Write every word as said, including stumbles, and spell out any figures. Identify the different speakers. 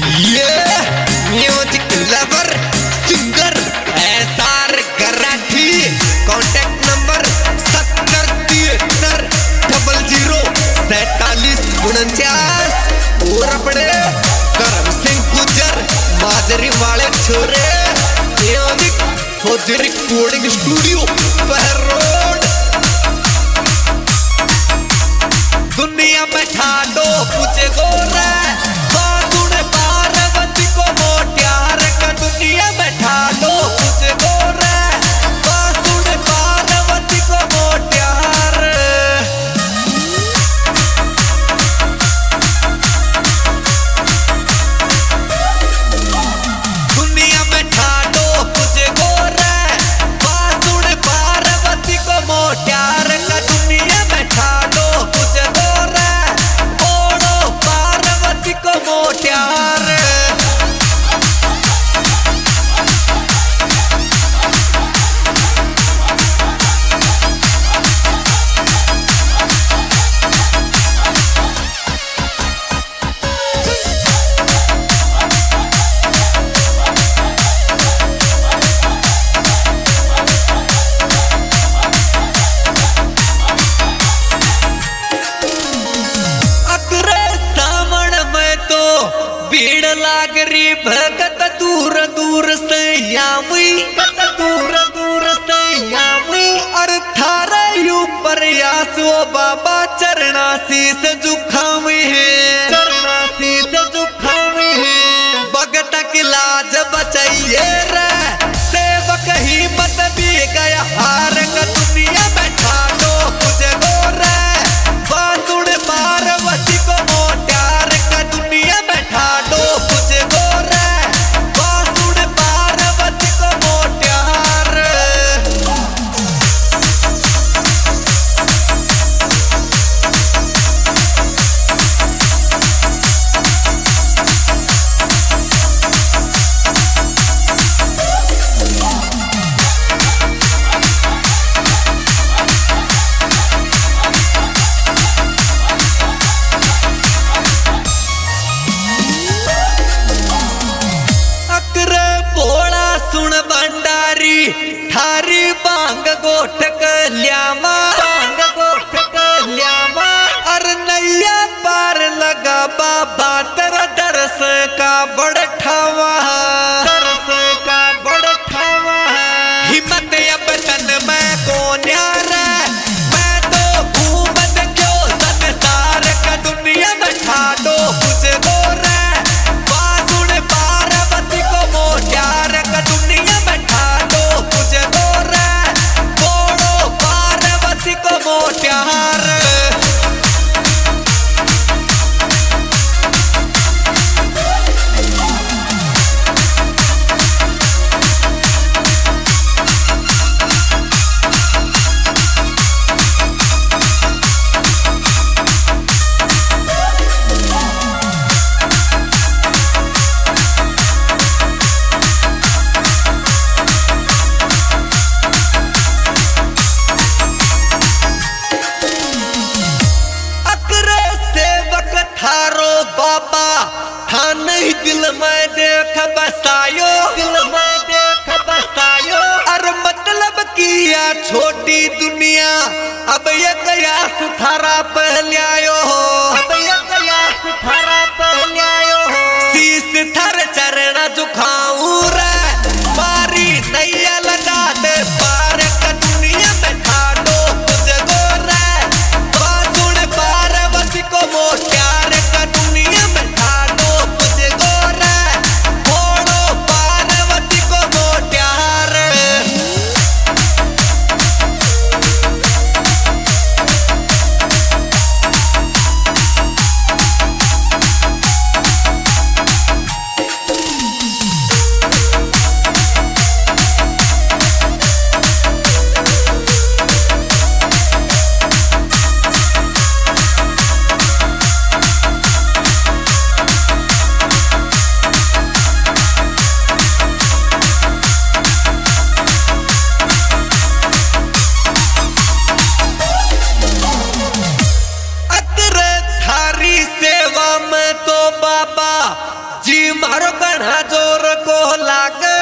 Speaker 1: ये music lover singer SR कराठी contact number सत्तर तिहत्तर डबल जीरो सैतालीस उनचास और अपने करम सिंह गुजर माजरी वाले छोरे म्यूजिक फौजी रिकॉर्डिंग स्टूडियो पहर रोड। दुनिया में ठाडो पूछे गोरा बातुने पार्वती को मोटियार का दुनिया में ठाडो पूछे गोरा बातुने पार्वती को मोटियार। दुनिया में ठाडो पूछे गोरा बातुने पार्वती को मोटियार का दुनिया में ठाडो पूछे गोरा ओड़ो पार्वती को मोटियार। भीड़ लागरी भगत दूर दूर से यामी दूर दूर से यामी और थारा ऊपर यासो बाबा चरणासी से जुखामी है चरणासी से जुखामी है। भगत की लाज बचाइए रे सेवक ही मत भी गया हार का दुनिया में ठाडो तुझे गोरे बासुड़ पार्वती को मोटार का दुनिया में ठाडो तुझे गोरे बासुड़ पार्वती को मोटार। सुन भंडारी थारी बांग गोठक ल्यामा बांग गोठक ल्यामा और नैया पार लगा बाबा तेरा दरस का बड़ठावा दरस का बड़ठावा। हिम्मत अब तन में कौन यारा मैं तो घूम क्यों संसार का दुनिया में ठाडो तुझे गोरे बासुड़ पार्वती को मोटार का दुनिया में ठाडो तुझे गोरे ओड़ो पार्वती को मोटार। थारो बाबा थान ही दिल में देख बसायो दिल में देख बसायो और मतलब किया छोटी दुनिया अब ये कयास थारा पहल्यायो अब ये कयास थारा पहल्यायो शीश थर चरण झुकाऊं रे बारी नैया लगा दे पार का दुनिया में ठाडो तुझे गोरे बासुड़ पार्वती को मोटार का दुनिया में ठाडो तुझे गोरे ओड़ो पार्वती को मोटार। मारो गढ़ा जोर को लाग